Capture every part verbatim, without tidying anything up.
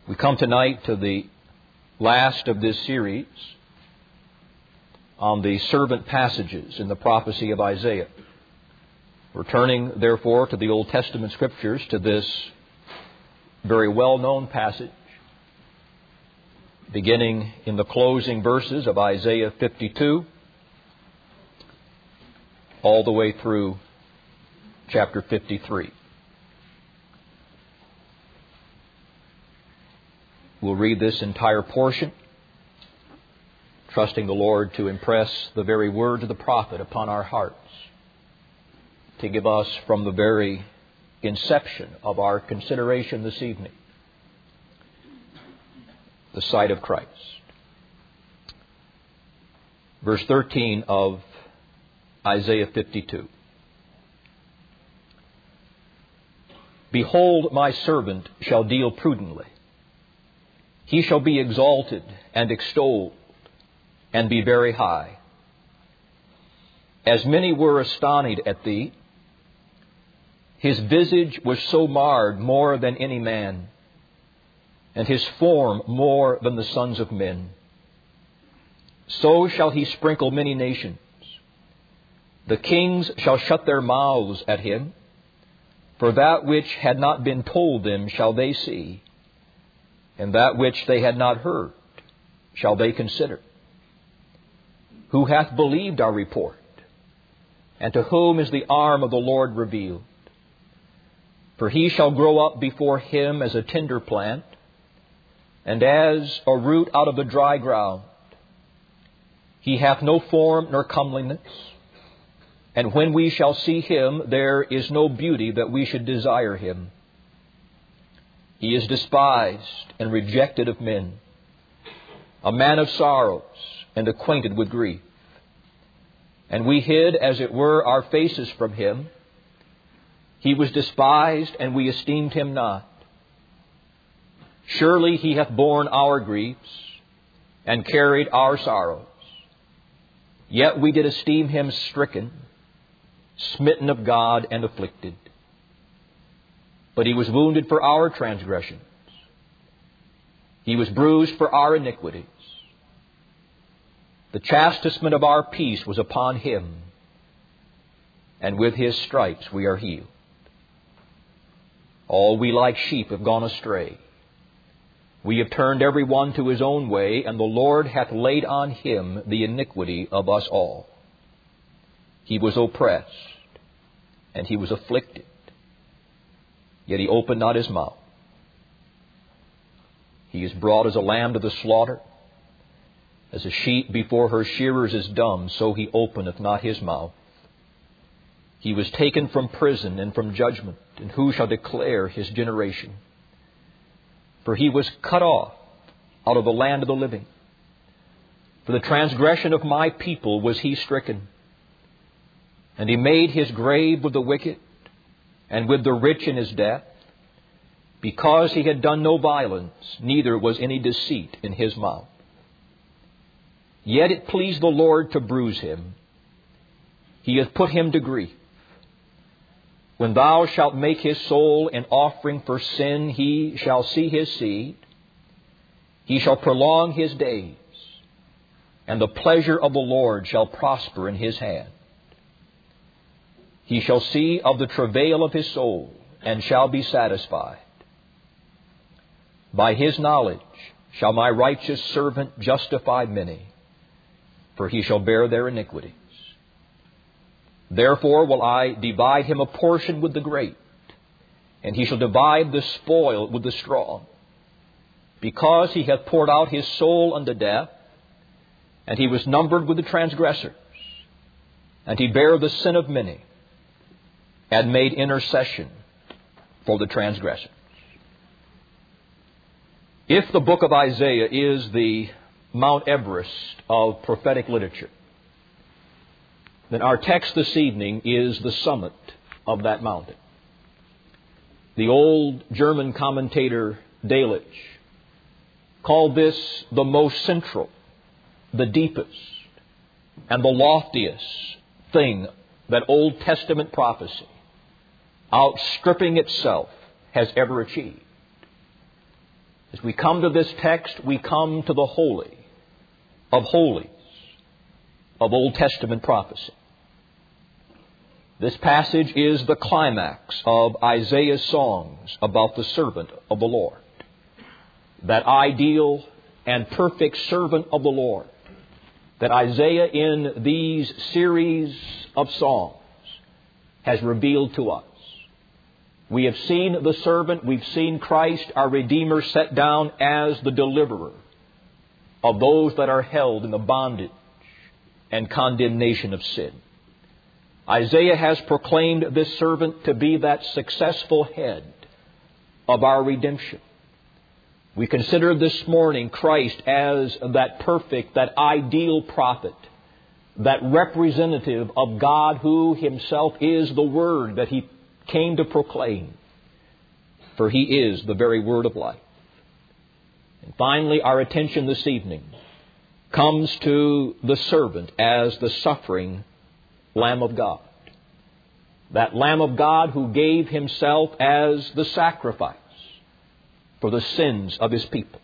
We come tonight to the last of this series on the servant passages in the prophecy of Isaiah. We're turning, therefore, to the Old Testament Scriptures, to this very well-known passage, beginning in the closing verses of Isaiah fifty-two, all the way through chapter fifty-three. We'll read this entire portion, trusting the Lord to impress the very words of the prophet upon our hearts, to give us from the very inception of our consideration this evening the sight of Christ. Verse thirteen of Isaiah fifty-two. Behold, my servant shall deal prudently. He shall be exalted and extolled and be very high. As many were astonished at thee, his visage was so marred more than any man, and his form more than the sons of men. So shall he sprinkle many nations. The kings shall shut their mouths at him, for that which had not been told them shall they see, and that which they had not heard shall they consider. Who hath believed our report? And to whom is the arm of the Lord revealed? For he shall grow up before him as a tender plant, and as a root out of the dry ground. He hath no form nor comeliness, and when we shall see him, there is no beauty that we should desire him. He is despised and rejected of men, a man of sorrows and acquainted with grief. And we hid, as it were, our faces from him. He was despised, and we esteemed him not. Surely he hath borne our griefs and carried our sorrows. Yet we did esteem him stricken, smitten of God, and afflicted. But he was wounded for our transgressions. He was bruised for our iniquities. The chastisement of our peace was upon him, and with his stripes we are healed. All we like sheep have gone astray. We have turned every one to his own way, and the Lord hath laid on him the iniquity of us all. He was oppressed, and he was afflicted, yet he opened not his mouth. He is brought as a lamb to the slaughter. As a sheep before her shearers is dumb, so he openeth not his mouth. He was taken from prison and from judgment, and who shall declare his generation? For he was cut off out of the land of the living. For the transgression of my people was he stricken. And he made his grave with the wicked, and with the rich in his death, because he had done no violence, neither was any deceit in his mouth. Yet it pleased the Lord to bruise him. He hath put him to grief. When thou shalt make his soul an offering for sin, he shall see his seed. He shall prolong his days, and the pleasure of the Lord shall prosper in his hand. He shall see of the travail of his soul, and shall be satisfied. By his knowledge shall my righteous servant justify many, for he shall bear their iniquities. Therefore will I divide him a portion with the great, and he shall divide the spoil with the strong, because he hath poured out his soul unto death, and he was numbered with the transgressors, and he bare the sin of many, and made intercession for the transgressors. If the book of Isaiah is the Mount Everest of prophetic literature, then our text this evening is the summit of that mountain. The old German commentator Delitzsch called this the most central, the deepest, and the loftiest thing that Old Testament prophecy, outstripping itself, has ever achieved. As we come to this text, we come to the holy of holies of Old Testament prophecy. This passage is the climax of Isaiah's songs about the servant of the Lord. That ideal and perfect servant of the Lord that Isaiah in these series of songs has revealed to us. We have seen the servant, we've seen Christ, our Redeemer, set down as the deliverer of those that are held in the bondage and condemnation of sin. Isaiah has proclaimed this servant to be that successful head of our redemption. We consider this morning Christ as that perfect, that ideal prophet, that representative of God who Himself is the Word that He came to proclaim. For He is the very Word of life. And finally, our attention this evening comes to the servant as the suffering Lamb of God. That Lamb of God who gave Himself as the sacrifice for the sins of His people.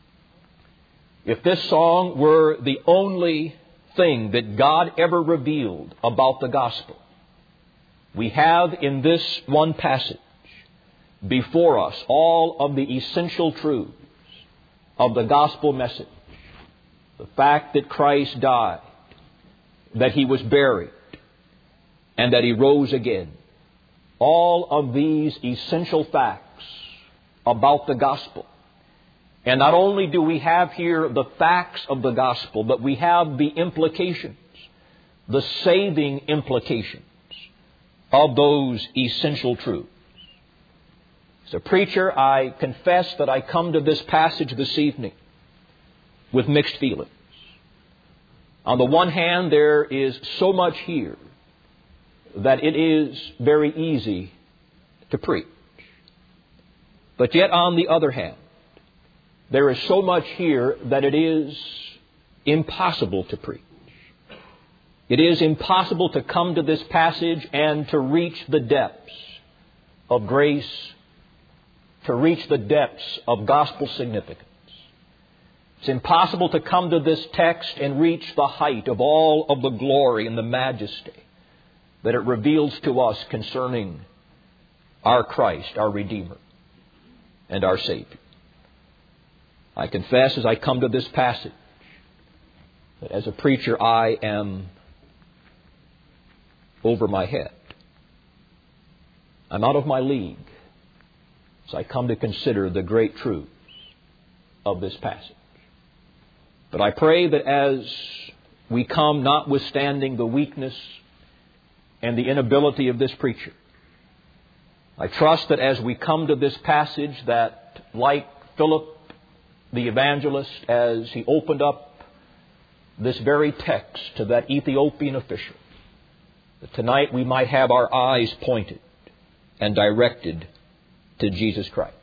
If this song were the only thing that God ever revealed about the gospel, we have in this one passage before us all of the essential truths of the gospel message. The fact that Christ died, that He was buried, and that He rose again. All of these essential facts about the gospel. And not only do we have here the facts of the gospel, but we have the implications, the saving implications of those essential truths. As a preacher, I confess that I come to this passage this evening with mixed feelings. On the one hand, there is so much here that it is very easy to preach. But yet, on the other hand, there is so much here that it is impossible to preach. It is impossible to come to this passage and to reach the depths of grace, to reach the depths of gospel significance. It's impossible to come to this text and reach the height of all of the glory and the majesty that it reveals to us concerning our Christ, our Redeemer, and our Savior. I confess as I come to this passage that as a preacher I am over my head. I'm out of my league as I come to consider the great truths of this passage. But I pray that as we come, notwithstanding the weakness and the inability of this preacher, I trust that as we come to this passage that, like Philip the evangelist, as he opened up this very text to that Ethiopian official, that tonight we might have our eyes pointed and directed to Jesus Christ.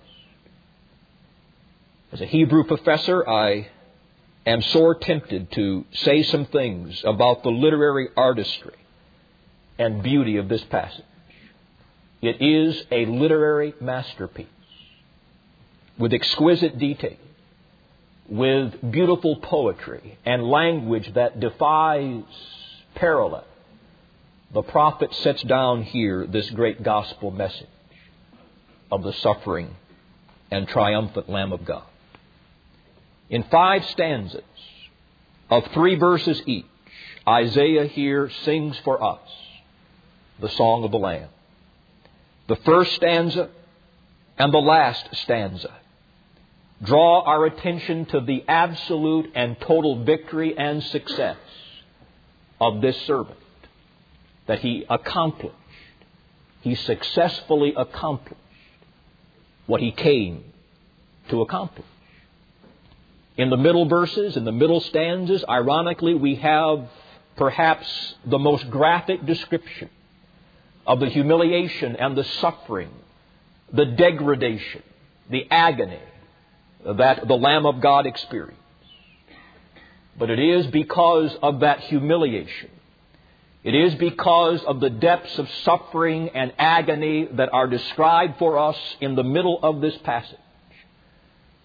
As a Hebrew professor, I am sore tempted to say some things about the literary artistry and beauty of this passage. It is a literary masterpiece with exquisite detail, with beautiful poetry and language that defies parallel. The prophet sets down here this great gospel message of the suffering and triumphant Lamb of God. In five stanzas of three verses each, Isaiah here sings for us the song of the Lamb. The first stanza and the last stanza draw our attention to the absolute and total victory and success of this servant, that he accomplished, he successfully accomplished what he came to accomplish. In the middle verses, in the middle stanzas, ironically, we have perhaps the most graphic description of the humiliation and the suffering, the degradation, the agony that the Lamb of God experienced. But it is because of that humiliation, it is because of the depths of suffering and agony that are described for us in the middle of this passage,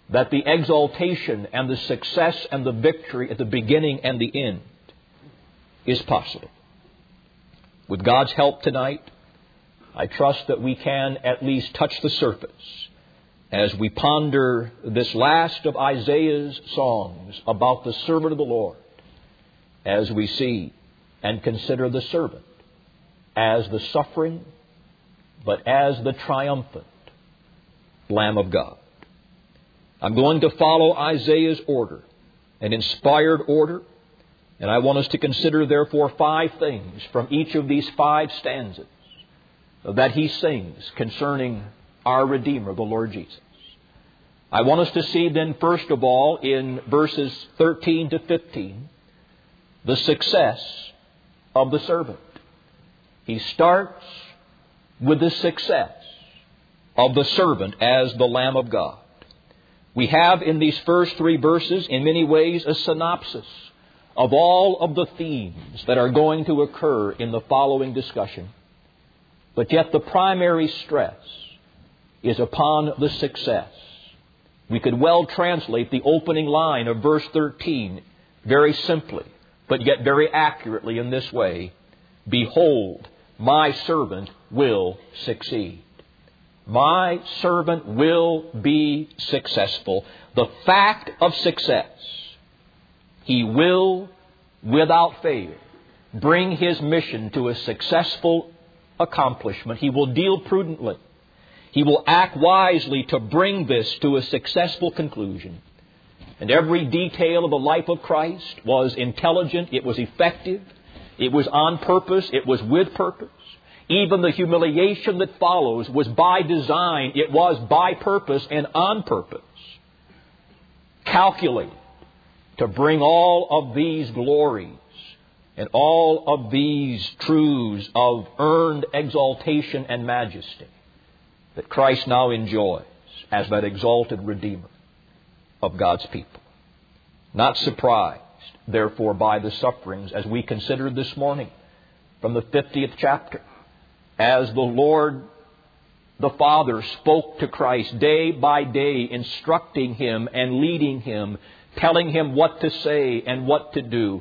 that the exaltation and the success and the victory at the beginning and the end is possible. With God's help tonight, I trust that we can at least touch the surface as we ponder this last of Isaiah's songs about the servant of the Lord, as we see and consider the servant as the suffering, but as the triumphant Lamb of God. I'm going to follow Isaiah's order, an inspired order, and I want us to consider, therefore, five things from each of these five stanzas that he sings concerning our Redeemer, the Lord Jesus. I want us to see then, first of all, in verses thirteen to fifteen, the success of the servant. He starts with the success of the servant as the Lamb of God. We have in these first three verses, in many ways, a synopsis of all of the themes that are going to occur in the following discussion. But yet the primary stress is upon the success. We could well translate the opening line of verse thirteen very simply, but yet very accurately in this way: Behold, my servant will succeed. My servant will be successful. The fact of success: he will, without fail, bring his mission to a successful accomplishment. He will deal prudently. He will act wisely to bring this to a successful conclusion. And every detail of the life of Christ was intelligent, it was effective, it was on purpose, it was with purpose. Even the humiliation that follows was by design, it was by purpose and on purpose, calculated to bring all of these glories and all of these truths of earned exaltation and majesty that Christ now enjoys as that exalted Redeemer of God's people. Not surprised, therefore, by the sufferings as we considered this morning from the fiftieth chapter, as the Lord the Father spoke to Christ day by day, instructing Him and leading Him, telling Him what to say and what to do.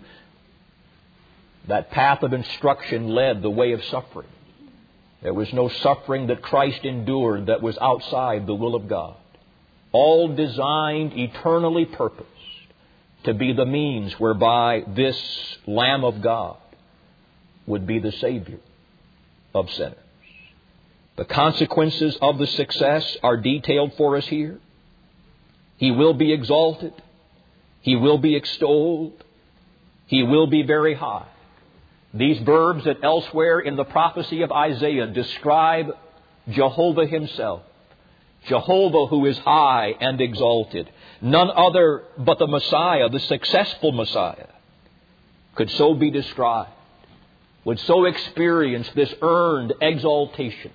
That path of instruction led the way of suffering. There was no suffering that Christ endured that was outside the will of God. All designed, eternally purposed to be the means whereby this Lamb of God would be the Savior of sinners. The consequences of the success are detailed for us here. He will be exalted. He will be extolled. He will be very high. These verbs that elsewhere in the prophecy of Isaiah describe Jehovah Himself. Jehovah, who is high and exalted. None other but the Messiah, the successful Messiah, could so be described, would so experience this earned exaltation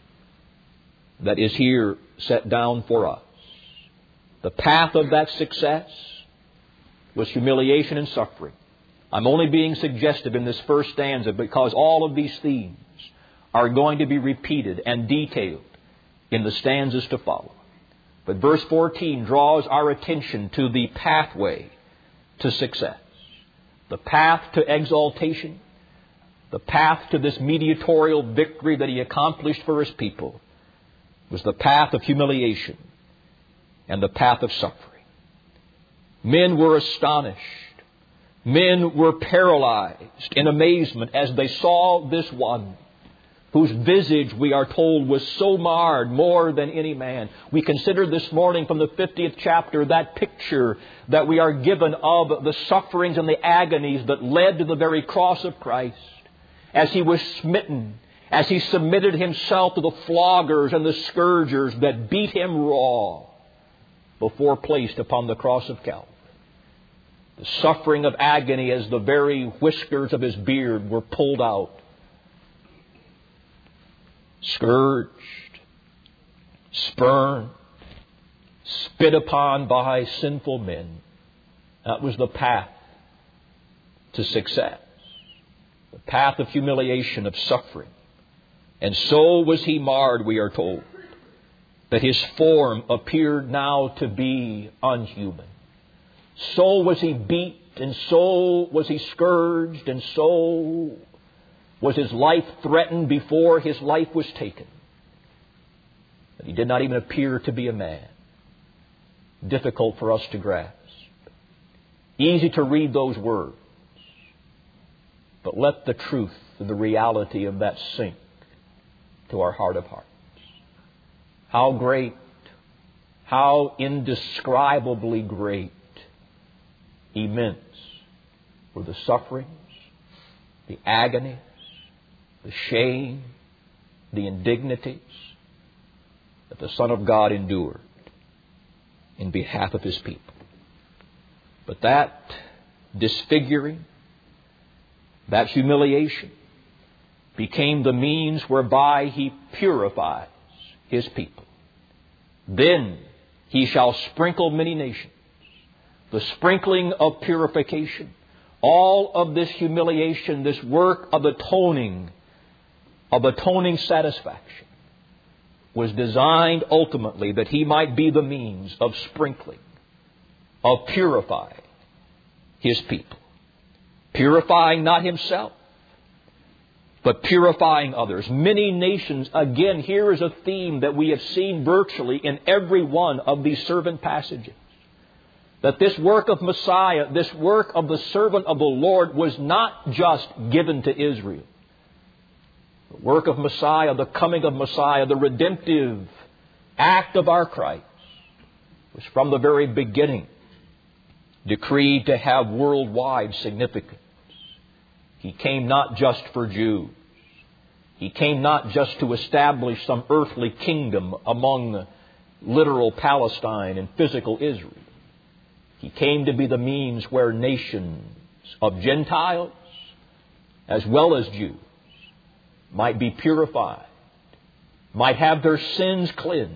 that is here set down for us. The path of that success was humiliation and suffering. I'm only being suggestive in this first stanza because all of these themes are going to be repeated and detailed in the stanzas to follow. But verse fourteen draws our attention to the pathway to success. The path to exaltation, the path to this mediatorial victory that He accomplished for His people, was the path of humiliation and the path of suffering. Men were astonished. Men were paralyzed in amazement as they saw this one whose visage, we are told, was so marred more than any man. We considered this morning from the fiftieth chapter that picture that we are given of the sufferings and the agonies that led to the very cross of Christ. As He was smitten, as He submitted Himself to the floggers and the scourgers that beat Him raw before placed upon the cross of Calvary. The suffering of agony as the very whiskers of His beard were pulled out. Scourged, spurned, spit upon by sinful men. That was the path to success. The path of humiliation, of suffering. And so was He marred, we are told. that His form appeared now to be unhuman. So was He beat, and so was He scourged, and so was His life threatened before His life was taken. But He did not even appear to be a man. Difficult for us to grasp. Easy to read those words. But let the truth and the reality of that sink to our heart of hearts. How great, how indescribably great, immense were the sufferings, the agonies, the shame, the indignities that the Son of God endured in behalf of His people. But that disfiguring, that humiliation became the means whereby He purifies His people. Then He shall sprinkle many nations. The sprinkling of purification, all of this humiliation, this work of atoning, of atoning satisfaction, was designed ultimately that He might be the means of sprinkling, of purifying His people. Purifying not Himself, but purifying others. Many nations, again, here is a theme that we have seen virtually in every one of these servant passages. That this work of Messiah, this work of the servant of the Lord was not just given to Israel. The work of Messiah, the coming of Messiah, the redemptive act of our Christ was from the very beginning decreed to have worldwide significance. He came not just for Jews. He came not just to establish some earthly kingdom among literal Palestine and physical Israel. He came to be the means where nations of Gentiles as well as Jews might be purified, might have their sins cleansed,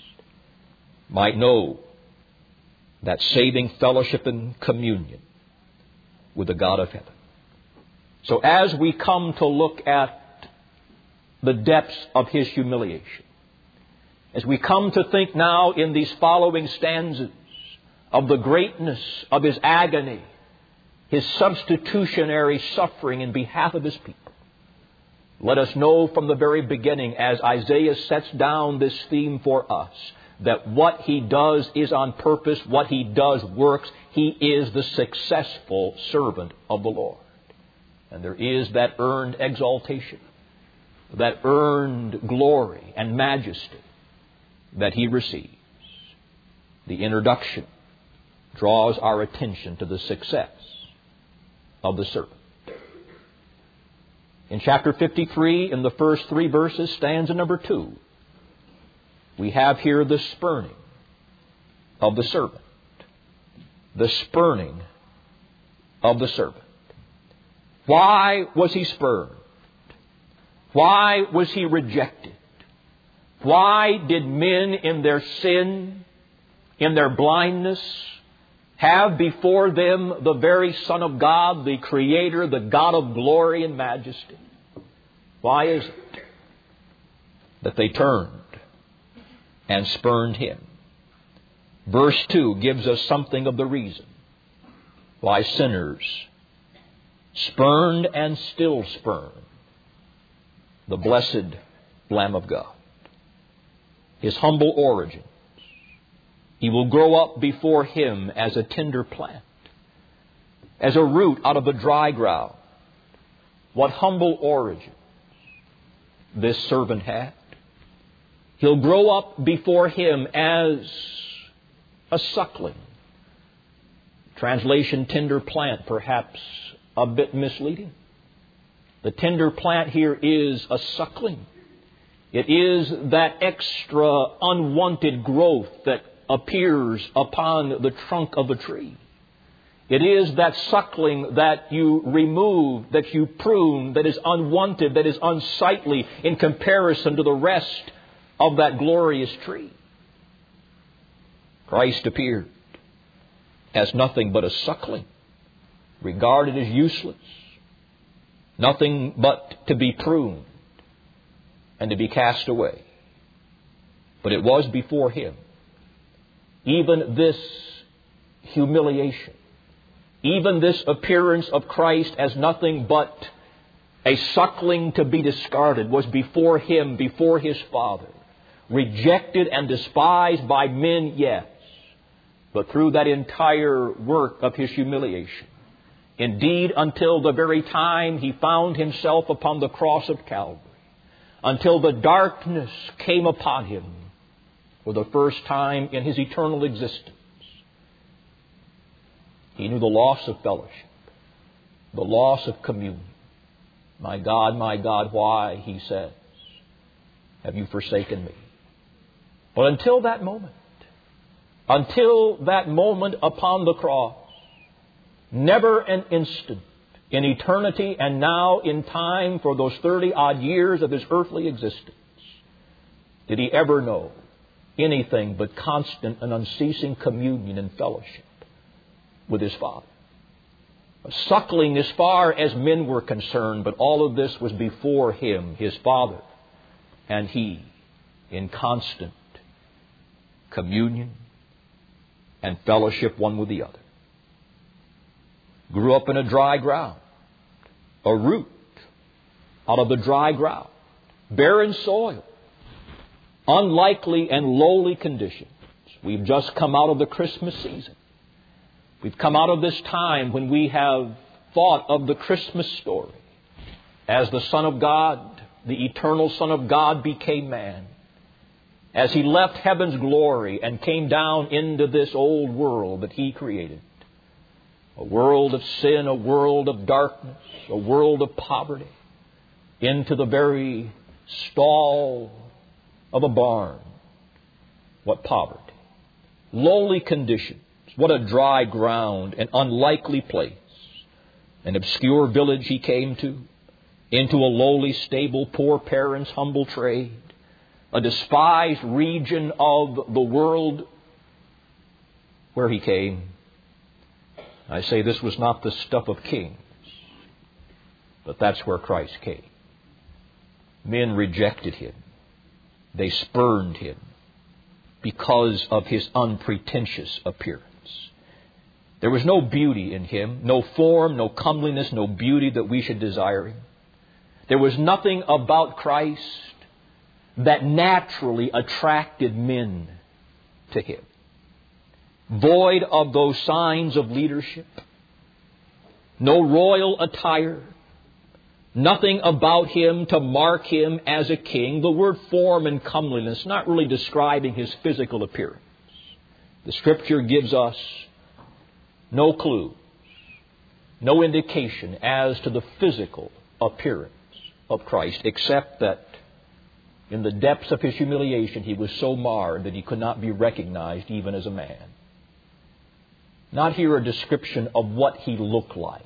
might know that saving fellowship and communion with the God of heaven. So as we come to look at the depths of His humiliation, as we come to think now in these following stanzas of the greatness of His agony, His substitutionary suffering in behalf of His people, let us know from the very beginning, as Isaiah sets down this theme for us, that what He does is on purpose, what He does works. He is the successful servant of the Lord. And there is that earned exaltation, that earned glory and majesty that He receives. The introduction draws our attention to the success of the servant. In chapter fifty-three, in the first three verses, stanza number two, we have here the spurning of the servant. The spurning of the servant. Why was He spurned? Why was He rejected? Why did men in their sin, in their blindness, have before them the very Son of God, the Creator, the God of glory and majesty? Why is it that they turned and spurned Him? Verse two gives us something of the reason why sinners spurned and still spurn the blessed Lamb of God. His humble origins. He will grow up before Him as a tender plant, as a root out of the dry ground. What humble origins this servant had. He'll grow up before Him as a suckling. Translation tender plant, perhaps a bit misleading. The tender plant here is a suckling. It is that extra unwanted growth that appears upon the trunk of a tree. It is that suckling that you remove, that you prune, that is unwanted, that is unsightly in comparison to the rest of that glorious tree. Christ appeared as nothing but a suckling, regarded as useless, nothing but to be pruned and to be cast away. But it was before Him. Even this humiliation, even this appearance of Christ as nothing but a suckling to be discarded, was before Him, before His Father. Rejected and despised by men, yes. But through that entire work of His humiliation, indeed until the very time He found Himself upon the cross of Calvary, until the darkness came upon Him for the first time in His eternal existence, He knew the loss of fellowship, the loss of communion. My God, my God, why, He says, have you forsaken me? But until that moment, until that moment upon the cross, never an instant in eternity and now in time for those thirty-odd years of His earthly existence did He ever know anything but constant and unceasing communion and fellowship with His Father. A suckling as far as men were concerned, but all of this was before Him, His Father, and He in constant communion and fellowship one with the other. Grew up in a dry ground, a root out of the dry ground, barren soil, unlikely and lowly conditions. We've just come out of the Christmas season. We've come out of this time when we have thought of the Christmas story as the Son of God, the eternal Son of God, became man. As He left heaven's glory and came down into this old world that He created. A world of sin, a world of darkness, a world of poverty, into the very stall of a barn. What poverty. Lowly conditions. What a dry ground, an unlikely place. An obscure village He came to, into a lowly stable, poor parents' humble trade, a despised region of the world where He came. I say this was not the stuff of kings, but that's where Christ came. Men rejected Him. They spurned Him because of His unpretentious appearance. There was no beauty in Him, no form, no comeliness, no beauty that we should desire Him. There was nothing about Christ that naturally attracted men to Him. Void of those signs of leadership, no royal attire, nothing about Him to mark Him as a king. The word form and comeliness not really describing His physical appearance. The Scripture gives us no clue, no indication as to the physical appearance of Christ, except that in the depths of His humiliation, He was so marred that He could not be recognized even as a man. Not here a description of what He looked like,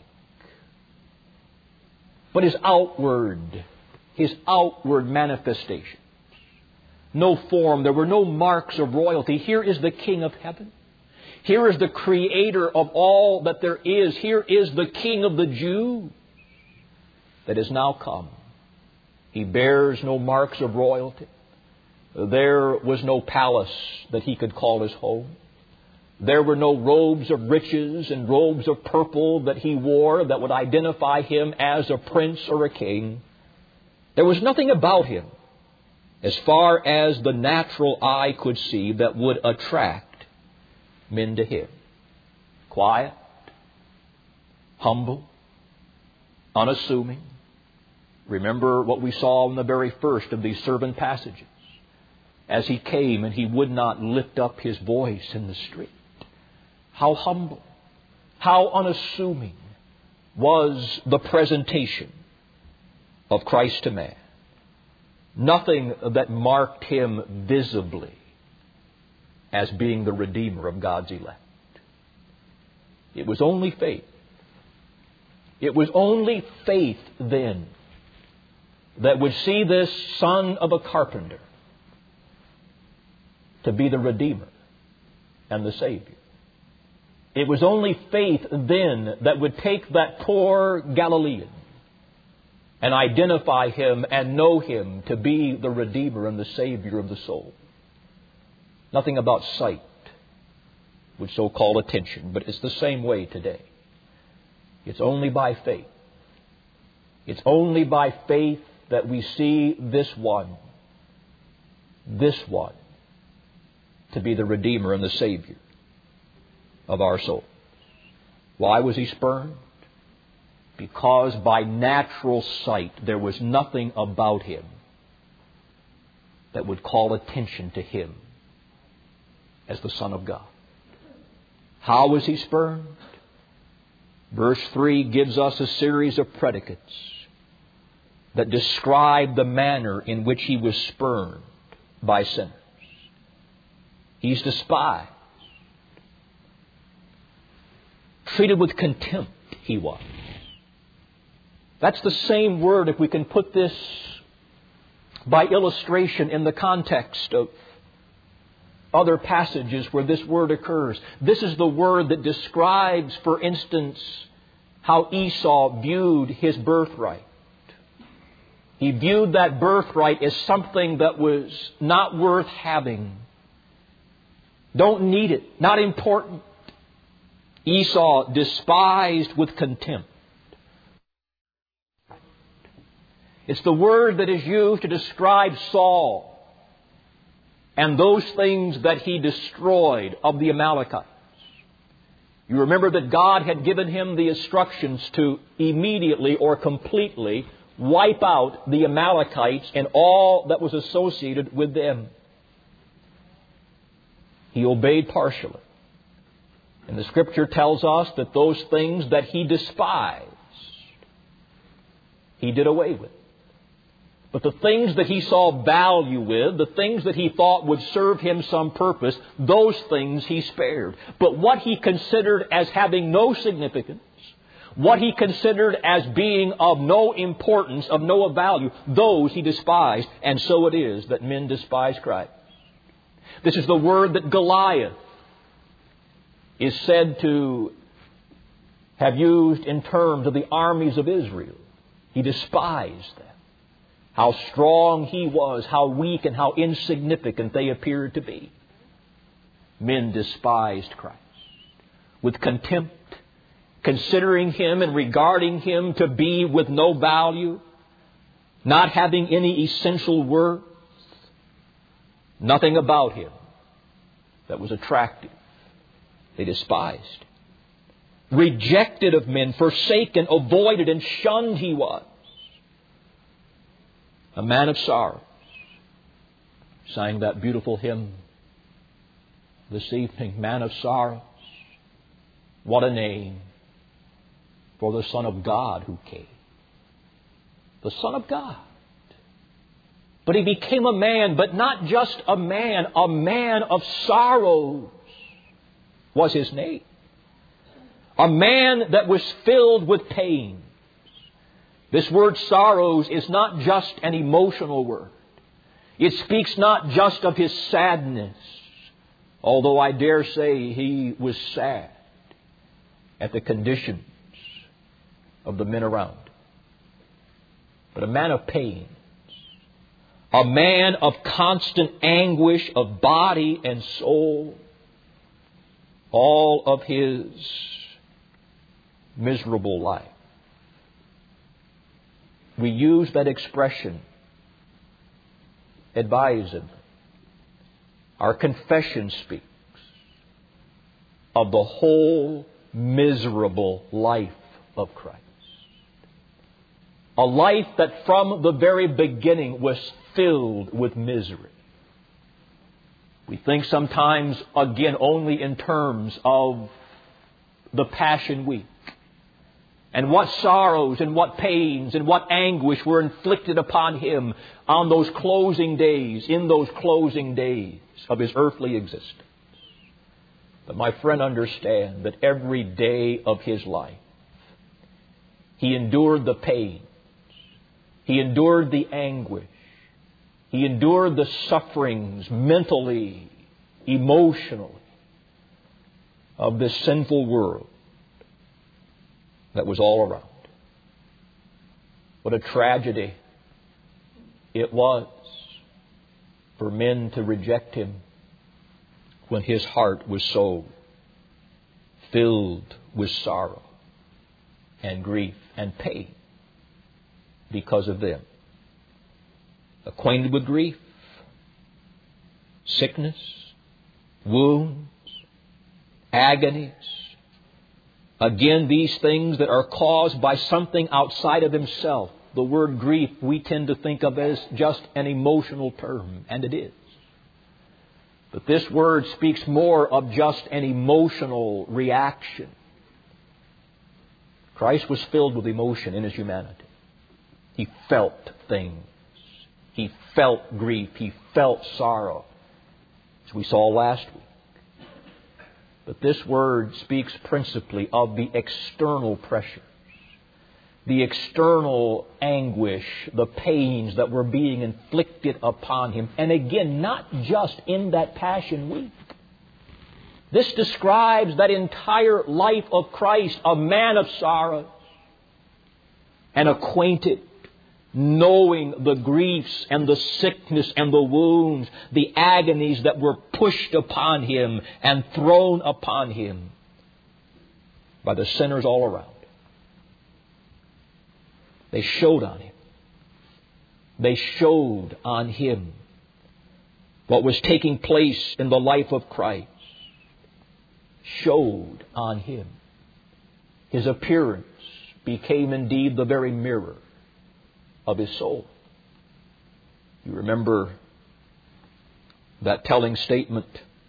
but His outward, His outward manifestation. No form, there were no marks of royalty. Here is the King of heaven. Here is the Creator of all that there is. Here is the King of the Jews that is now come. He bears no marks of royalty. There was no palace that He could call His home. There were no robes of riches and robes of purple that He wore that would identify Him as a prince or a king. There was nothing about Him, as far as the natural eye could see, that would attract men to Him. Quiet, humble, unassuming. Remember what we saw in the very first of these servant passages. As He came and He would not lift up His voice in the street. How humble, how unassuming was the presentation of Christ to man. Nothing that marked Him visibly as being the Redeemer of God's elect. It was only faith. It was only faith then that would see this son of a carpenter to be the Redeemer and the Savior. It was only faith then that would take that poor Galilean and identify him and know him to be the Redeemer and the Savior of the soul. Nothing about sight would so call attention, but it's the same way today. It's only by faith. It's only by faith that we see this one, this one, to be the Redeemer and the Savior of our soul. Why was He spurned? Because by natural sight there was nothing about Him that would call attention to Him as the Son of God. How was He spurned? Verse three gives us a series of predicates that describe the manner in which He was spurned by sinners. He's despised. Treated with contempt, He was. That's the same word, if we can put this by illustration in the context of other passages where this word occurs. This is the word that describes, for instance, how Esau viewed his birthright. He viewed that birthright as something that was not worth having. Don't need it. Not important. Esau despised with contempt. It's the word that is used to describe Saul and those things that he destroyed of the Amalekites. You remember that God had given him the instructions to immediately or completely wipe out the Amalekites and all that was associated with them. He obeyed partially. And the Scripture tells us that those things that he despised, he did away with. But the things that he saw value with, the things that he thought would serve him some purpose, those things he spared. But what he considered as having no significance, what he considered as being of no importance, of no value, those he despised. And so it is that men despise Christ. This is the word that Goliath is said to have used in terms of the armies of Israel. He despised them. How strong he was, how weak and how insignificant they appeared to be. Men despised Christ with contempt, considering Him and regarding Him to be with no value, not having any essential worth, nothing about Him that was attractive. They despised. Rejected of men, forsaken, avoided, and shunned he was. A man of sorrows. Sang that beautiful hymn this evening, Man of Sorrows. What a name for the Son of God who came. The Son of God. But He became a man, but not just a man, a man of sorrows was His name. A man that was filled with pain. This word sorrows is not just an emotional word. It speaks not just of His sadness, although I dare say He was sad at the conditions of the men around him. But a man of pain. A man of constant anguish of body and soul. All of His miserable life. We use that expression advisedly. Our confession speaks of the whole miserable life of Christ. A life that from the very beginning was filled with misery. We think sometimes, again, only in terms of the Passion Week. And what sorrows and what pains and what anguish were inflicted upon Him on those closing days, in those closing days of His earthly existence. But my friend, understand that every day of His life, He endured the pains. He endured the anguish. He endured the sufferings mentally, emotionally of this sinful world that was all around. What a tragedy it was for men to reject Him when his heart was so filled with sorrow and grief and pain because of them. Acquainted with grief, sickness, wounds, agonies. Again, these things that are caused by something outside of himself. The word grief we tend to think of as just an emotional term, and it is. But this word speaks more of just an emotional reaction. Christ was filled with emotion in his humanity. He felt things. He felt grief. He felt sorrow, as we saw last week. But this word speaks principally of the external pressures, the external anguish, the pains that were being inflicted upon him. And again, not just in that Passion Week. This describes that entire life of Christ, a man of sorrows and acquainted, knowing the griefs and the sickness and the wounds, the agonies that were pushed upon him and thrown upon him by the sinners all around. They showed on him. They showed on him what was taking place in the life of Christ. Showed on him. His appearance became indeed the very mirror of his soul. You remember that telling statement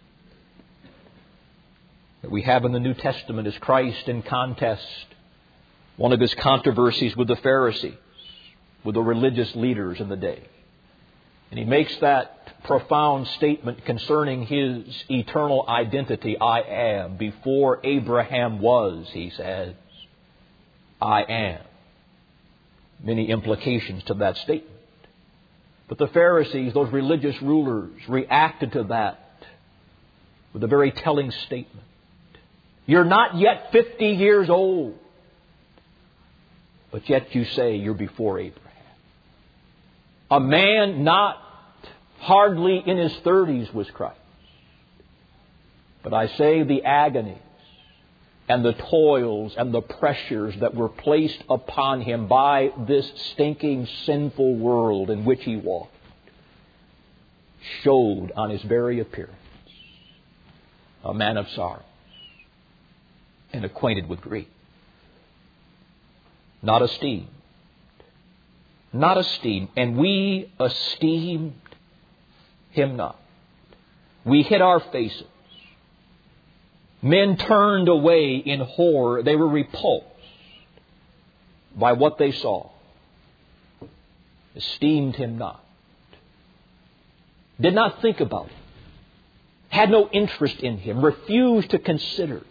that we have in the New Testament as Christ in contest, one of his controversies with the Pharisees, with the religious leaders in the day. And he makes that profound statement concerning his eternal identity. I am. Before Abraham was, he says, I am. Many implications to that statement. But the Pharisees, those religious rulers, reacted to that with a very telling statement. You're not yet fifty years old, but yet you say you're before Abraham. A man not hardly in his thirties was Christ. But I say the agonies and the toils and the pressures that were placed upon him by this stinking, sinful world in which he walked showed on his very appearance. A man of sorrow and acquainted with grief. Not esteemed. Not esteemed. And we esteemed him not. We hid our faces. Men turned away in horror. They were repulsed by what they saw. Esteemed him not. Did not think about him. Had no interest in him. Refused to consider.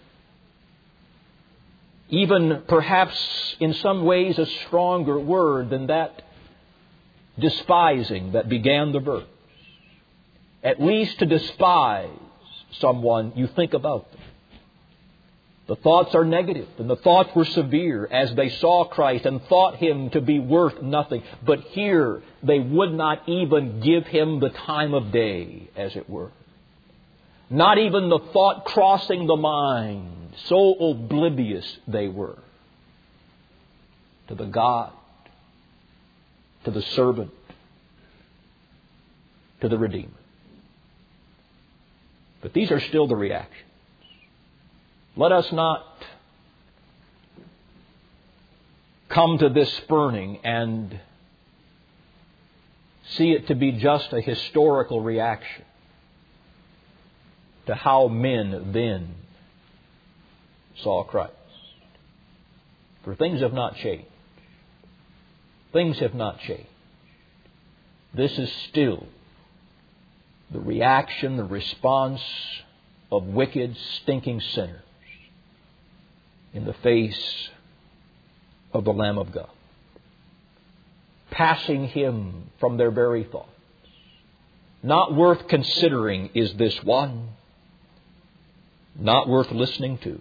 Even perhaps in some ways a stronger word than that despising that began the verse. At least to despise someone, you think about them. The thoughts are negative, and the thoughts were severe as they saw Christ and thought him to be worth nothing. But here they would not even give him the time of day, as it were. Not even the thought crossing the mind. So oblivious they were to the God, to the servant, to the Redeemer. But these are still the reactions. Let us not come to this spurning and see it to be just a historical reaction to how men then saw Christ. For things have not changed. Things have not changed. This is still the reaction, the response of wicked, stinking sinners in the face of the Lamb of God. Passing him from their very thoughts. Not worth considering is this one. Not worth listening to.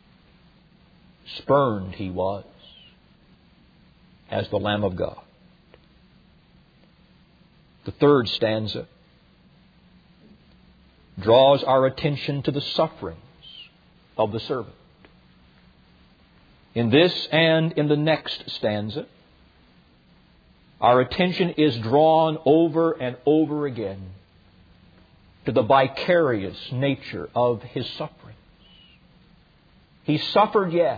Spurned he was as the Lamb of God. The third stanza. draws our attention to the sufferings of the servant. In this and in the next stanza, our attention is drawn over and over again to the vicarious nature of His sufferings. He suffered, yes,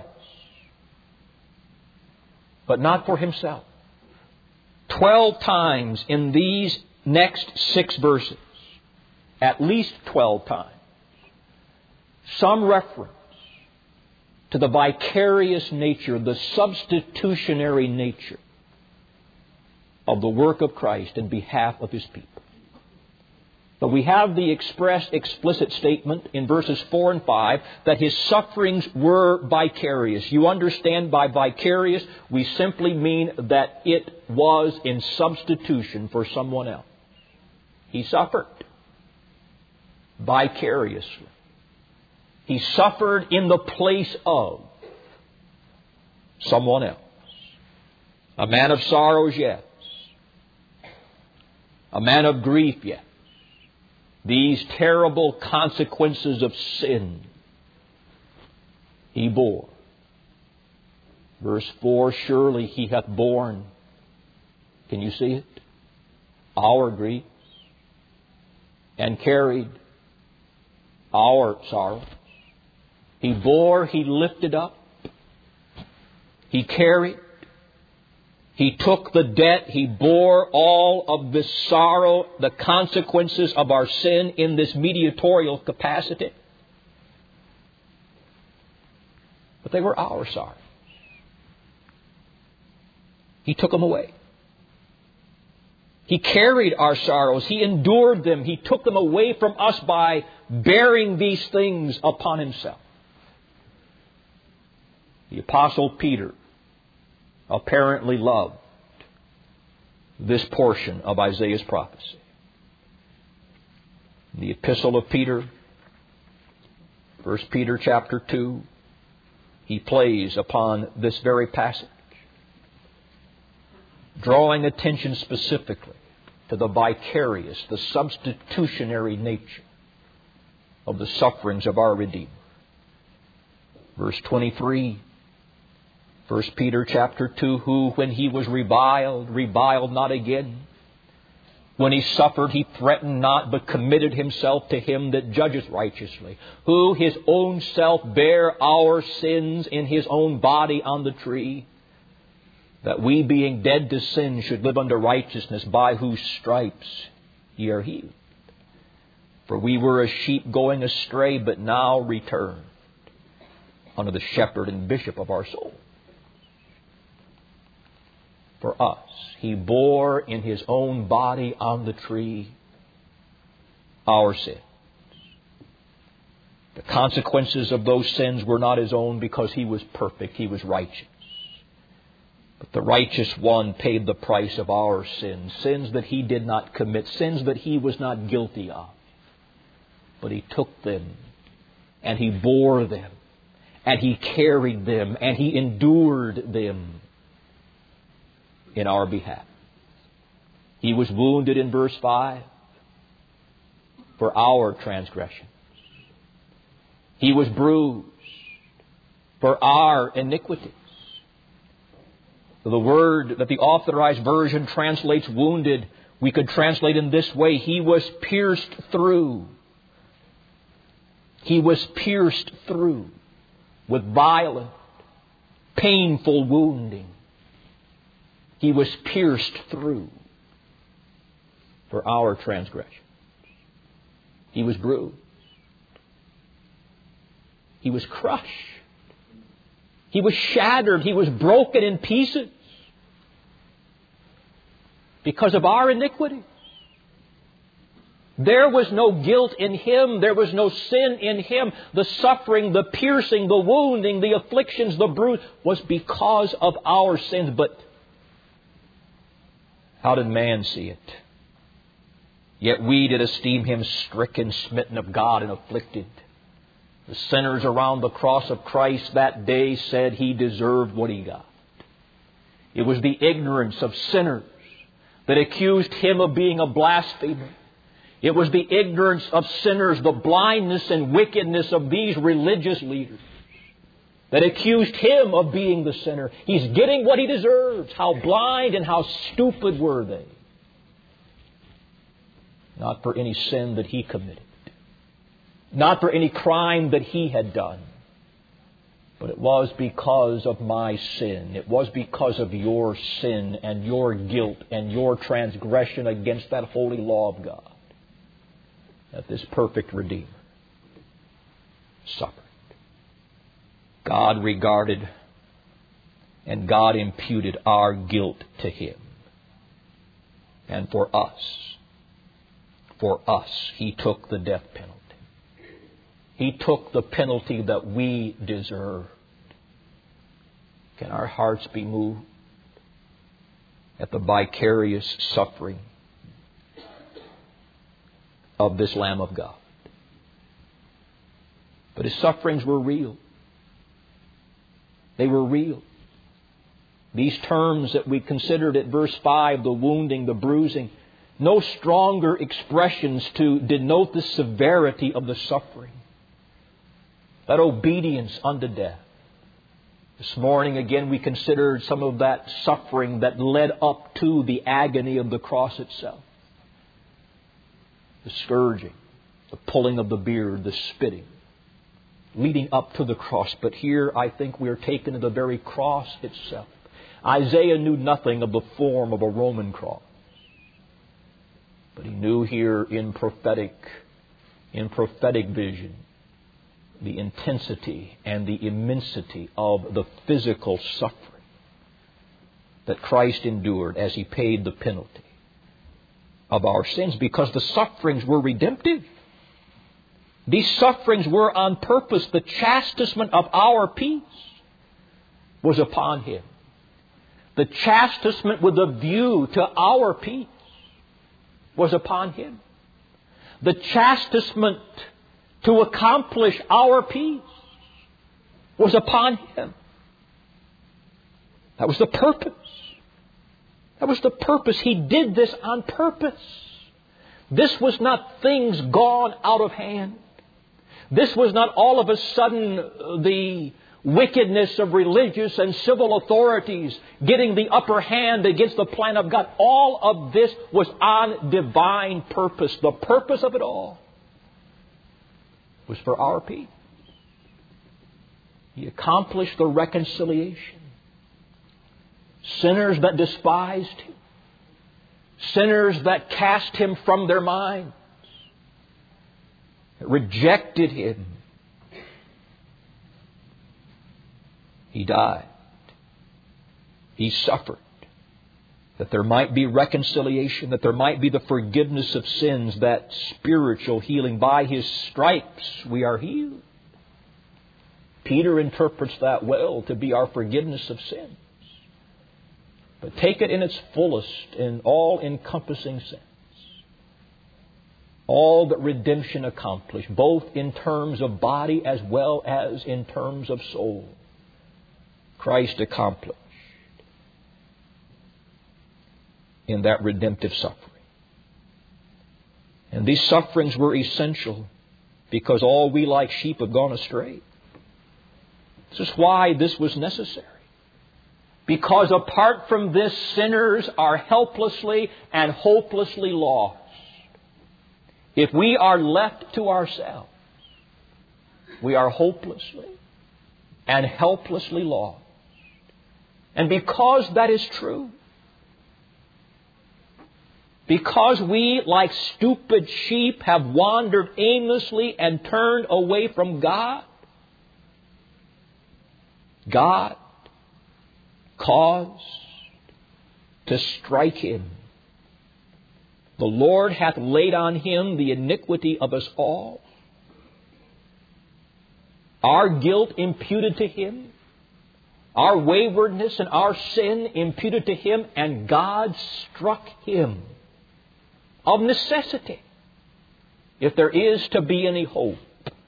but not for Himself. Twelve times in these next six verses, at least twelve times, some reference to the vicarious nature, the substitutionary nature of the work of Christ in behalf of His people. But we have the express, explicit statement in verses four and five that His sufferings were vicarious. You understand by vicarious, we simply mean that it was in substitution for someone else. He suffered vicariously. He suffered in the place of someone else. A man of sorrows, yes. A man of grief, yes. These terrible consequences of sin He bore. Verse four, surely He hath borne, can you see it? Our griefs, and carried our sorrows. He bore, He lifted up, He carried, He took the debt, He bore all of the sorrow, the consequences of our sin in this mediatorial capacity. But they were our sorrows. He took them away. He carried our sorrows. He endured them. He took them away from us by bearing these things upon Himself. The Apostle Peter apparently loved this portion of Isaiah's prophecy. The Epistle of Peter, First Peter chapter two, he plays upon this very passage, drawing attention specifically to the vicarious, the substitutionary nature of the sufferings of our Redeemer. Verse twenty-three, First Peter chapter two, who when He was reviled, reviled not again. When He suffered, He threatened not, but committed Himself to Him that judgeth righteously. Who His own self bare our sins in His own body on the tree, that we being dead to sin should live unto righteousness, by whose stripes ye are healed. For we were as sheep going astray, but now returned unto the shepherd and bishop of our soul. For us, He bore in His own body on the tree our sins. The consequences of those sins were not His own, because He was perfect, He was righteous. But the righteous one paid the price of our sins, sins that He did not commit, sins that He was not guilty of. But He took them, and He bore them, and He carried them, and He endured them in our behalf. He was wounded in verse five for our transgressions. He was bruised for our iniquities. The word that the Authorized Version translates wounded, we could translate in this way: He was pierced through. He was pierced through with violent, painful wounding. He was pierced through for our transgressions. He was bruised. He was crushed. He was shattered. He was broken in pieces because of our iniquity. There was no guilt in Him. There was no sin in Him. The suffering, the piercing, the wounding, the afflictions, the bruise was because of our sins. But how did man see it? Yet we did esteem Him stricken, smitten of God, and afflicted. The sinners around the cross of Christ that day said He deserved what He got. It was the ignorance of sinners that accused Him of being a blasphemer. It was the ignorance of sinners, the blindness and wickedness of these religious leaders that accused Him of being the sinner. He's getting what He deserves. How blind and how stupid were they? Not for any sin that He committed. Not for any crime that He had done. But it was because of my sin. It was because of your sin and your guilt and your transgression against that holy law of God that this perfect Redeemer suffered. God regarded and God imputed our guilt to Him. And for us, for us, He took the death penalty. He took the penalty that we deserved. Can our hearts be moved at the vicarious suffering of this Lamb of God? But His sufferings were real. They were real. These terms that we considered at verse five, the wounding, the bruising, no stronger expressions to denote the severity of the suffering. That obedience unto death. This morning again we considered some of that suffering that led up to the agony of the cross itself. The scourging, the pulling of the beard, the spitting, leading up to the cross. But here I think we are taken to the very cross itself. Isaiah knew nothing of the form of a Roman cross. But he knew here in prophetic, in prophetic vision, the intensity and the immensity of the physical suffering that Christ endured as He paid the penalty of our sins, because the sufferings were redemptive. These sufferings were on purpose. The chastisement of our peace was upon Him. The chastisement with a view to our peace was upon Him. The chastisement to accomplish our peace was upon Him. That was the purpose. That was the purpose. He did this on purpose. This was not things gone out of hand. This was not all of a sudden the wickedness of religious and civil authorities getting the upper hand against the plan of God. All of this was on divine purpose. The purpose of it all was for our peace. He accomplished the reconciliation. Sinners that despised Him, sinners that cast Him from their minds, rejected Him, He died. He suffered, that there might be reconciliation, that there might be the forgiveness of sins, that spiritual healing. By His stripes we are healed. Peter interprets that well to be our forgiveness of sins. But take it in its fullest and all-encompassing sense. All that redemption accomplished, both in terms of body as well as in terms of soul, Christ accomplished in that redemptive suffering. And these sufferings were essential because all we like sheep have gone astray. This is why this was necessary. Because apart from this, sinners are helplessly and hopelessly lost. If we are left to ourselves, we are hopelessly and helplessly lost. And because that is true, because we, like stupid sheep, have wandered aimlessly and turned away from God, God caused to strike Him. The Lord hath laid on Him the iniquity of us all. Our guilt imputed to Him, our waywardness and our sin imputed to Him, and God struck Him of necessity, if there is to be any hope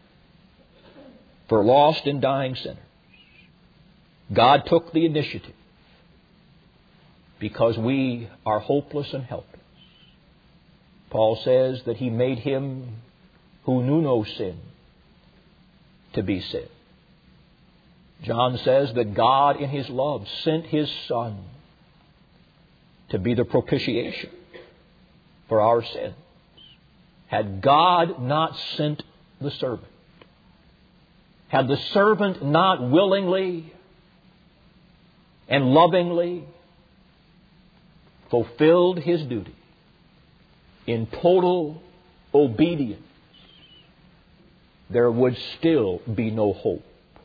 for lost and dying sinners. God took the initiative because we are hopeless and helpless. Paul says that He made Him who knew no sin to be sin. John says that God in His love sent His Son to be the propitiation for our sins. Had God not sent the servant, had the servant not willingly and lovingly fulfilled his duty in total obedience, there would still be no hope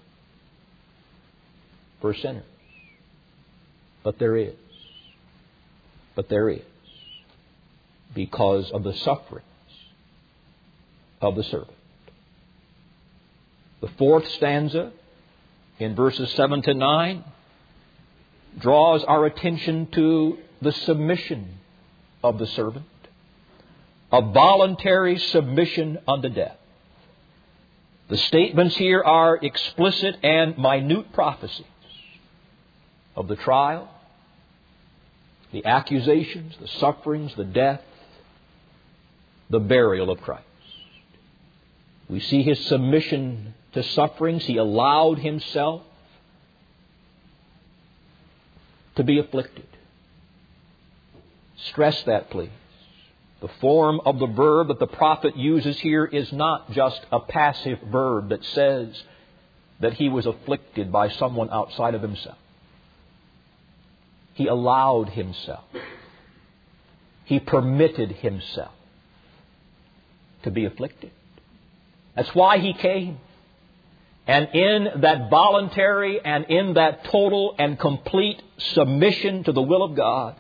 for sinners. But there is. But there is. Because of the sufferings of the servant. The fourth stanza in verses seven to nine draws our attention to the submission of the servant, a voluntary submission unto death. The statements here are explicit and minute prophecies of the trial, the accusations, the sufferings, the death, the burial of Christ. We see His submission to sufferings. He allowed Himself to be afflicted. Stress that, please. The form of the verb that the prophet uses here is not just a passive verb that says that He was afflicted by someone outside of Himself. He allowed Himself. He permitted Himself to be afflicted. That's why He came. And in that voluntary and in that total and complete submission to the will of God,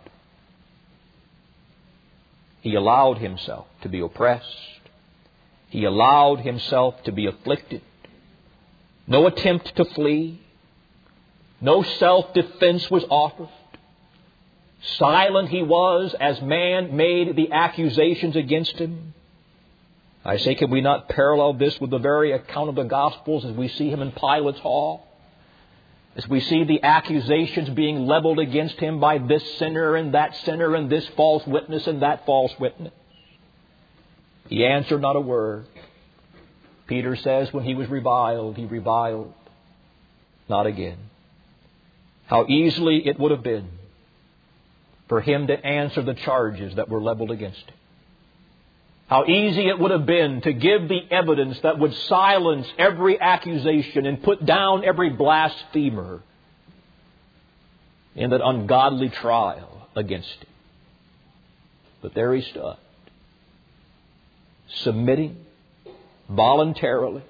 He allowed Himself to be oppressed. He allowed Himself to be afflicted. No attempt to flee. No self-defense was offered. Silent He was as man made the accusations against Him. I say, can we not parallel this with the very account of the Gospels as we see Him in Pilate's hall? As we see the accusations being leveled against Him by this sinner and that sinner and this false witness and that false witness. He answered not a word. Peter says when He was reviled, He reviled not again. How easily it would have been for Him to answer the charges that were leveled against Him. How easy it would have been to give the evidence that would silence every accusation and put down every blasphemer in that ungodly trial against Him. But there He stood, submitting voluntarily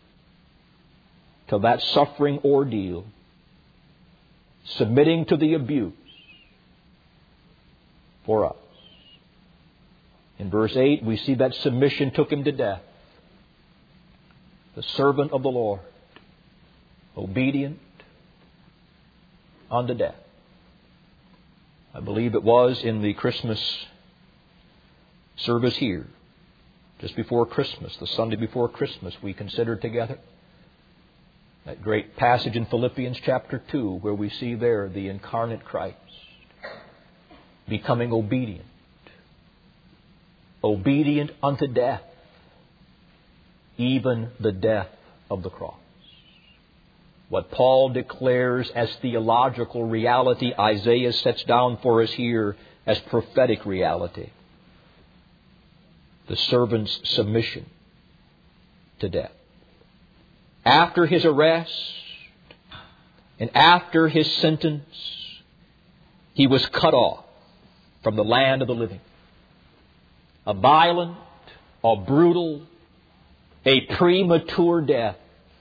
to that suffering ordeal, submitting to the abuse for us. In verse eight, we see that submission took Him to death. The servant of the Lord, obedient unto death. I believe it was in the Christmas service here, just before Christmas, the Sunday before Christmas, we considered together that great passage in Philippians chapter two, where we see there the incarnate Christ becoming obedient. Obedient unto death, even the death of the cross. What Paul declares as theological reality, Isaiah sets down for us here as prophetic reality. The servant's submission to death. After His arrest and after His sentence, He was cut off from the land of the living. A violent, a brutal, a premature death.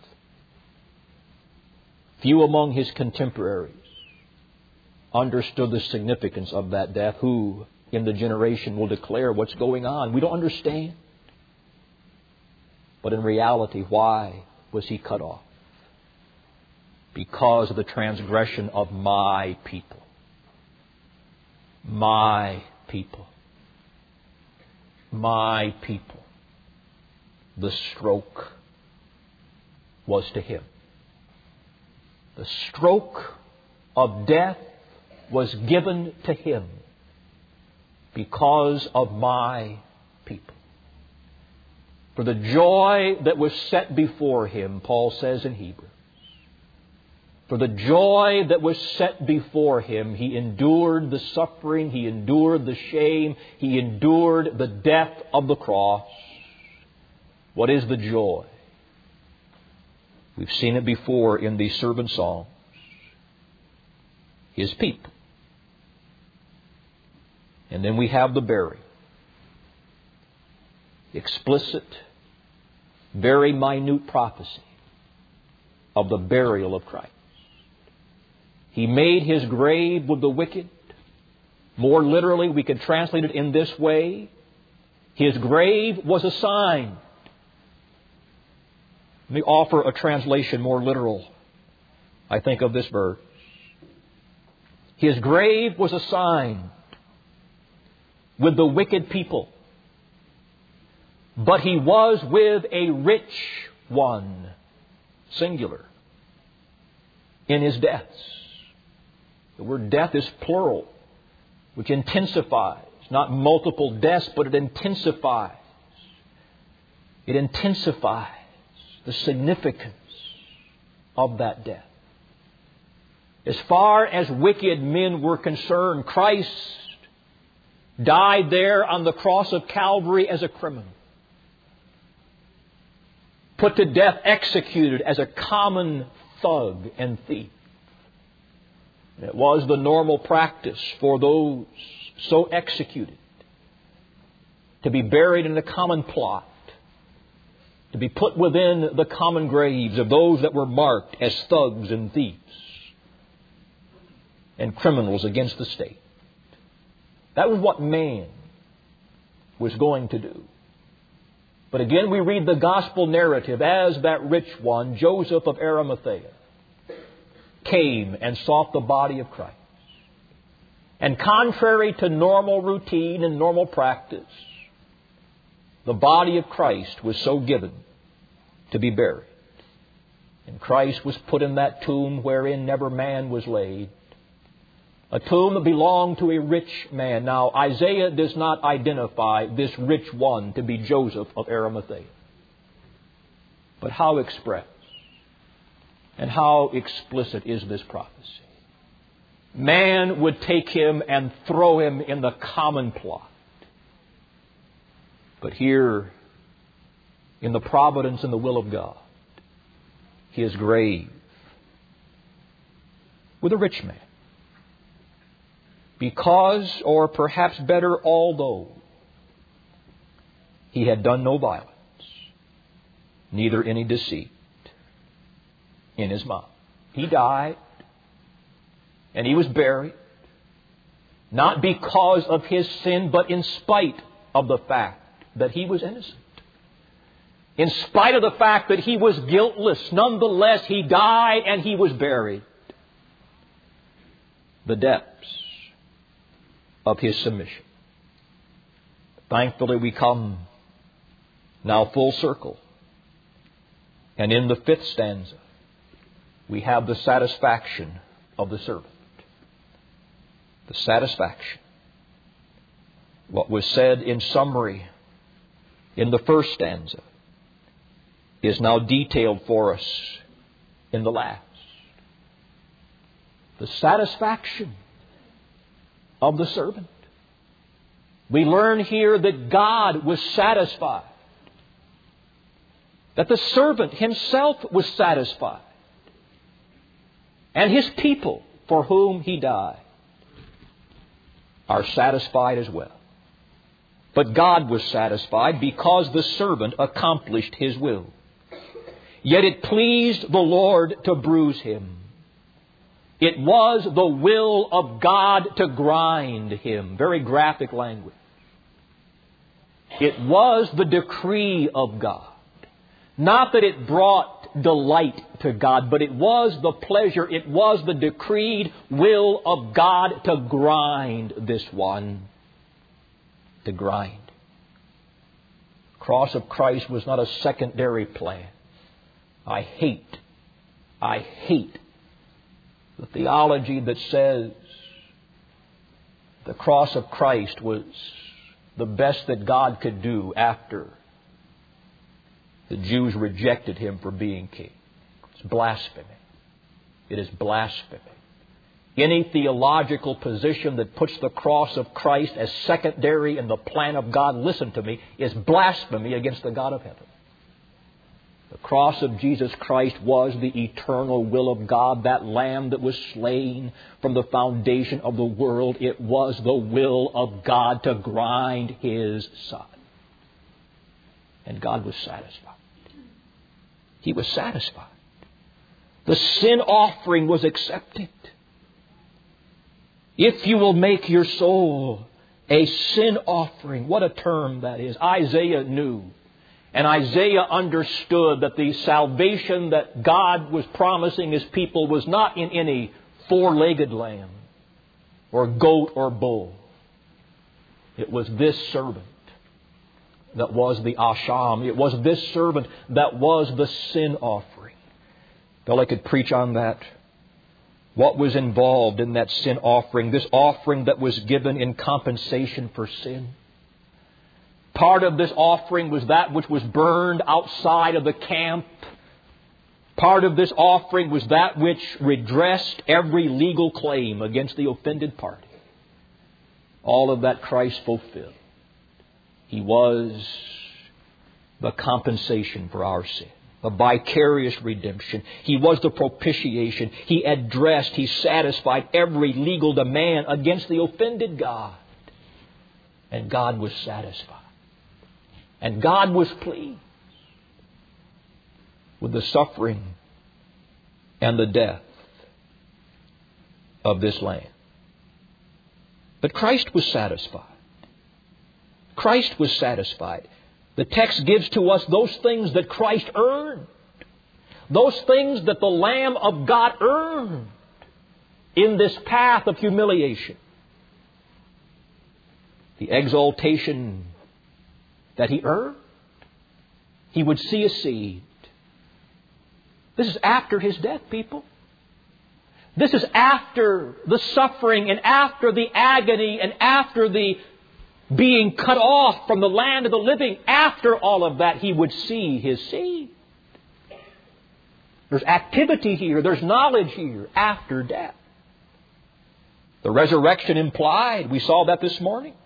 Few among His contemporaries understood the significance of that death, who in the generation will declare what's going on. We don't understand. But in reality, why was He cut off? Because of the transgression of my people. My people. My people. The stroke was to Him. The stroke of death was given to Him because of my people. For the joy that was set before Him, Paul says in Hebrews, for the joy that was set before Him, He endured the suffering, He endured the shame, He endured the death of the cross. What is the joy? We've seen it before in the servant songs. His people. And then we have the burial. Explicit, very minute prophecy of the burial of Christ. He made His grave with the wicked. More literally, we could translate it in this way. His grave was assigned. Let me offer a translation more literal, I think, of this verse. His grave was assigned with the wicked people, but He was with a rich one, singular, in His deaths. The word death is plural, which intensifies, not multiple deaths, but it intensifies. It intensifies the significance of that death. As far as wicked men were concerned, Christ died there on the cross of Calvary as a criminal. Put to death, executed as a common thug and thief. It was the normal practice for those so executed to be buried in a common plot, to be put within the common graves of those that were marked as thugs and thieves and criminals against the state. That was what man was going to do. But again, we read the gospel narrative as that rich one, Joseph of Arimathea, came and sought the body of Christ. And contrary to normal routine and normal practice, the body of Christ was so given to be buried. And Christ was put in that tomb wherein never man was laid. A tomb that belonged to a rich man. Now, Isaiah does not identify this rich one to be Joseph of Arimathea. But how expressed and how explicit is this prophecy? Man would take him and throw him in the common plot. But here, in the providence and the will of God, his grave with a rich man. Because, or perhaps better, although he had done no violence, neither any deceit in his mouth. He died, and he was buried, not because of his sin, but in spite of the fact that he was innocent. In spite of the fact that he was guiltless, nonetheless he died and he was buried. The depths of his submission. Thankfully, we come now full circle. And in the fifth stanza, we have the satisfaction of the servant. The satisfaction. What was said in summary in the first stanza is now detailed for us in the last. The satisfaction of the servant. We learn here that God was satisfied. That the servant himself was satisfied. And his people for whom he died are satisfied as well. But God was satisfied because the servant accomplished his will. Yet it pleased the Lord to bruise him. It was the will of God to grind him. Very graphic language. It was the decree of God. Not that it brought delight to God, but it was the pleasure, it was the decreed will of God to grind this one. To grind. The cross of Christ was not a secondary plan. I hate, I hate the theology that says the cross of Christ was the best that God could do after the Jews rejected Him for being king. It's blasphemy. It is blasphemy. Any theological position that puts the cross of Christ as secondary in the plan of God, listen to me, is blasphemy against the God of heaven. The cross of Jesus Christ was the eternal will of God, that Lamb that was slain from the foundation of the world. It was the will of God to grind His Son. And God was satisfied. He was satisfied. The sin offering was accepted. If you will make your soul a sin offering, what a term that is. Isaiah knew. And Isaiah understood that the salvation that God was promising His people was not in any four-legged lamb or goat or bull. It was this servant that was the Asham. It was this servant that was the sin offering. Well, I could preach on that. What was involved in that sin offering? This offering that was given in compensation for sin. Part of this offering was that which was burned outside of the camp. Part of this offering was that which redressed every legal claim against the offended party. All of that Christ fulfilled. He was the compensation for our sin. The vicarious redemption. He was the propitiation. He addressed, He satisfied every legal demand against the offended God. And God was satisfied. And God was pleased with the suffering and the death of this Lamb. But Christ was satisfied. Christ was satisfied. The text gives to us those things that Christ earned. Those things that the Lamb of God earned in this path of humiliation. The exaltation that He earned. He would see a seed. This is after His death, people. This is after the suffering and after the agony and after the being cut off from the land of the living. After all of that, He would see His seed. There's activity here. There's knowledge here after death. The resurrection implied. We saw that this morning.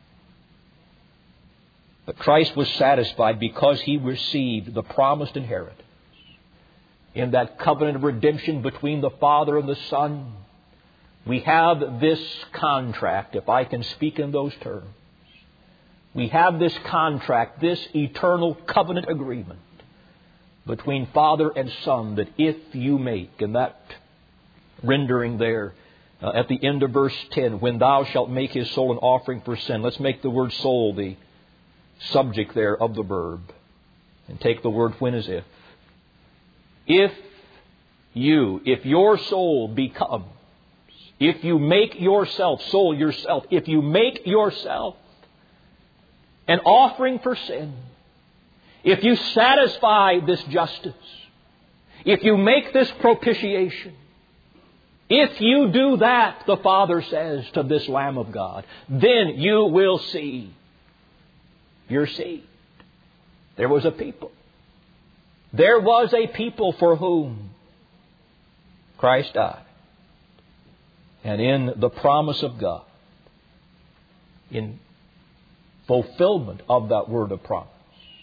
But Christ was satisfied because He received the promised inheritance. In that covenant of redemption between the Father and the Son, we have this contract, if I can speak in those terms. We have this contract, this eternal covenant agreement between Father and Son, that if you make, and that rendering there uh, at the end of verse ten, when thou shalt make His soul an offering for sin. Let's make the word soul the subject there of the verb. And take the word when as if. If you, if your soul becomes, if you make yourself, soul yourself, if you make yourself an offering for sin, if you satisfy this justice, if you make this propitiation, if you do that, the Father says to this Lamb of God, then you will see your seed. There was a people. There was a people for whom Christ died. And in the promise of God, in fulfillment of that word of promise,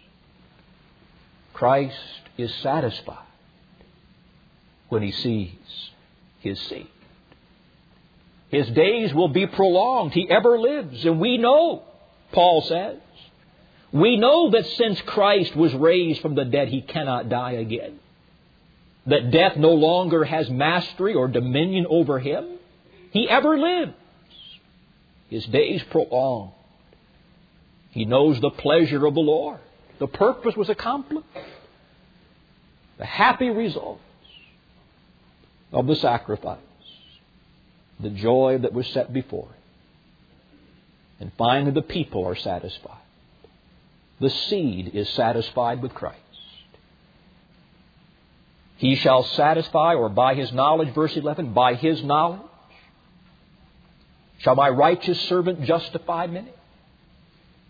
Christ is satisfied when He sees His seed. His days will be prolonged. He ever lives. And we know, Paul says, we know that since Christ was raised from the dead, He cannot die again. That death no longer has mastery or dominion over Him. He ever lives. His days prolonged. He knows the pleasure of the Lord. The purpose was accomplished. The happy results of the sacrifice. The joy that was set before Him. And finally the people are satisfied. The seed is satisfied with Christ. He shall satisfy, or by His knowledge, verse eleven, by His knowledge shall my righteous servant justify many.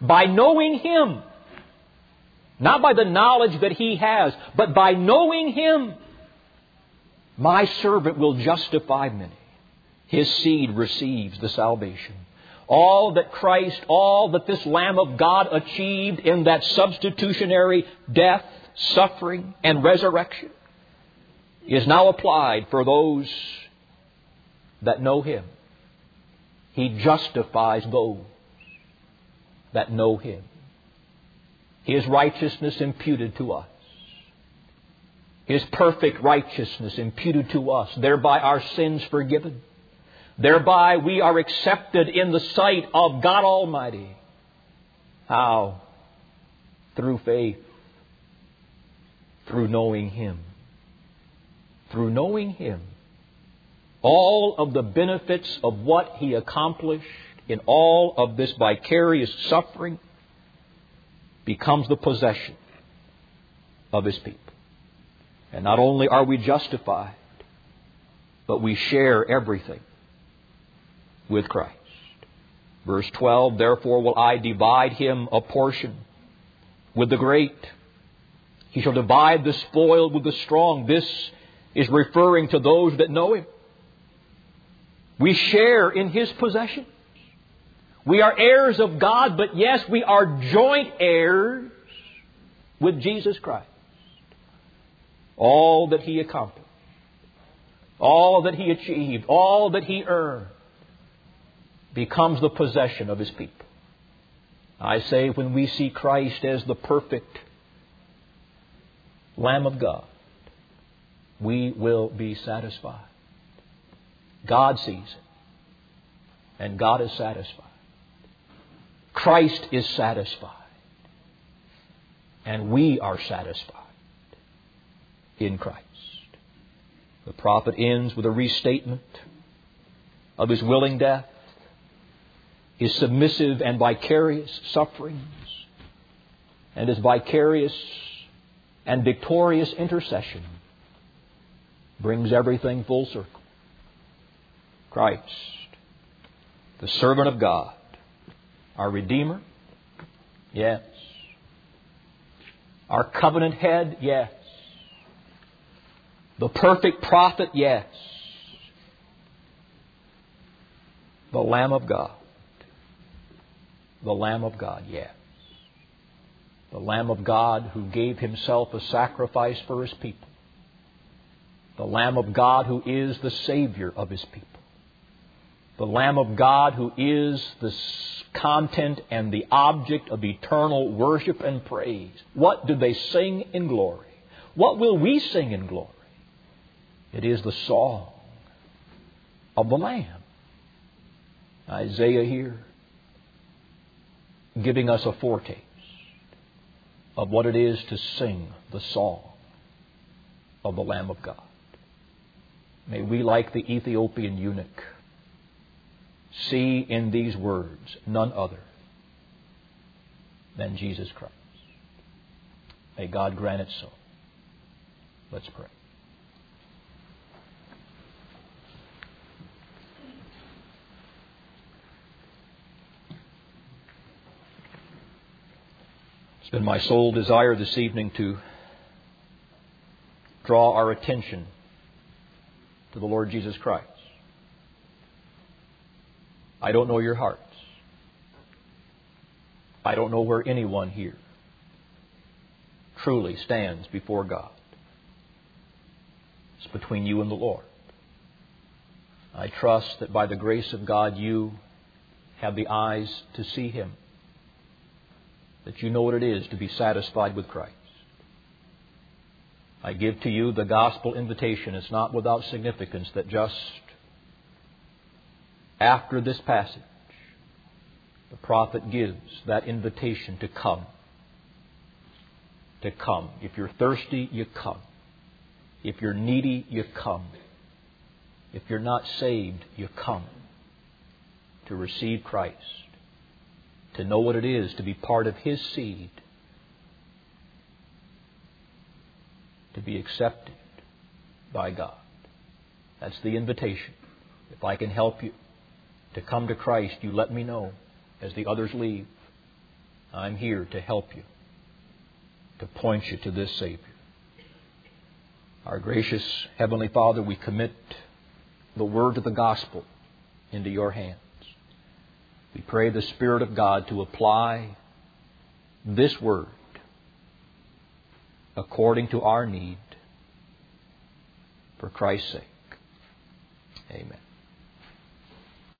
By knowing Him. Not by the knowledge that He has, but by knowing Him. My servant will justify many. His seed receives the salvation. All that Christ, all that this Lamb of God achieved in that substitutionary death, suffering, and resurrection is now applied for those that know Him. He justifies those that know Him. His righteousness imputed to us. His perfect righteousness imputed to us, thereby our sins forgiven. Thereby we are accepted in the sight of God Almighty. How? Through faith. Through knowing Him. Through knowing Him. All of the benefits of what He accomplished in all of this vicarious suffering becomes the possession of His people. And not only are we justified, but we share everything with Christ. Verse twelve, therefore will I divide him a portion with the great. He shall divide the spoil with the strong. This is referring to those that know Him. We share in His possession. We are heirs of God, but yes, we are joint heirs with Jesus Christ. All that He accomplished, all that He achieved, all that He earned becomes the possession of His people. I say, when we see Christ as the perfect Lamb of God, we will be satisfied. God sees it, and God is satisfied. Christ is satisfied, and we are satisfied in Christ. The prophet ends with a restatement of His willing death, His submissive and vicarious sufferings, and His vicarious and victorious intercession. Brings everything full circle. Christ, the servant of God, our Redeemer, yes. Our covenant head, yes. The perfect prophet, yes. The Lamb of God. The Lamb of God, yes. The Lamb of God who gave Himself a sacrifice for His people. The Lamb of God who is the Savior of His people. The Lamb of God who is the content and the object of eternal worship and praise. What do they sing in glory? What will we sing in glory? It is the song of the Lamb. Isaiah here giving us a foretaste of what it is to sing the song of the Lamb of God. May we, like the Ethiopian eunuch, see in these words none other than Jesus Christ. May God grant it so. Let's pray. It's been my sole desire this evening to draw our attention to the Lord Jesus Christ. I don't know your hearts. I don't know where anyone here truly stands before God. It's between you and the Lord. I trust that by the grace of God you have the eyes to see Him, that you know what it is to be satisfied with Christ. I give to you the gospel invitation. It's not without significance that just after this passage, the prophet gives that invitation to come. To come. If you're thirsty, you come. If you're needy, you come. If you're not saved, you come to receive Christ, to know what it is to be part of His seed, to be accepted by God. That's the invitation. If I can help you to come to Christ, you let me know as the others leave. I'm here to help you, to point you to this Savior. Our gracious Heavenly Father, we commit the word of the gospel into your hands. We pray the Spirit of God to apply this word according to our need, for Christ's sake. Amen.